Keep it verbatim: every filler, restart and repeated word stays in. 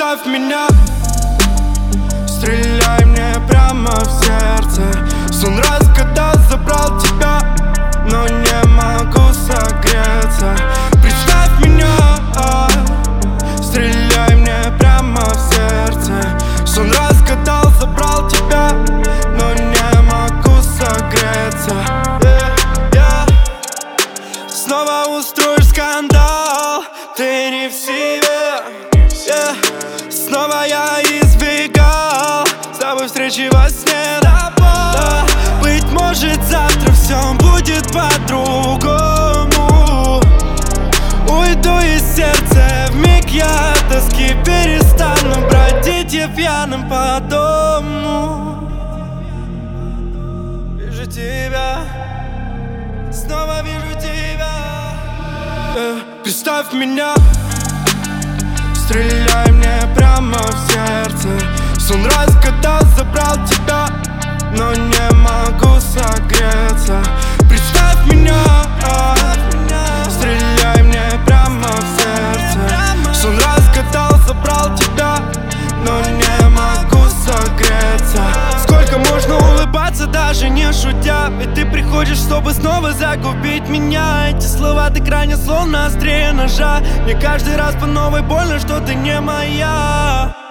Представь меня, стреляй мне прямо в сердце. Сон раскатал, забрал тебя, но не могу согреться. Представь меня, стреляй мне прямо в сердце. Сон раскатал, забрал тебя, но не могу согреться. yeah, yeah. Снова устроишь скандал, ты не в себе. yeah. Снова я избегал с тобой встречи во сне. Да, быть может завтра все будет по-другому. Уйду из сердца, вмиг я от тоски перестану бродить я пьяным по дому. Вижу тебя, снова вижу тебя. э, Представь меня, стреляй мне прямо в сердце. Сон раскатал, забрал тебя, но не могу согреться. Представь меня, стреляй мне прямо в сердце. Сон раскатал, забрал тебя, но не могу согреться. Сколько можно улыбаться, даже не шутя? Ведь ты приходишь, чтобы снова загубить меня. Эти слова ты крайне словно острее ножа. Мне каждый раз по новой больно, что ты не моя.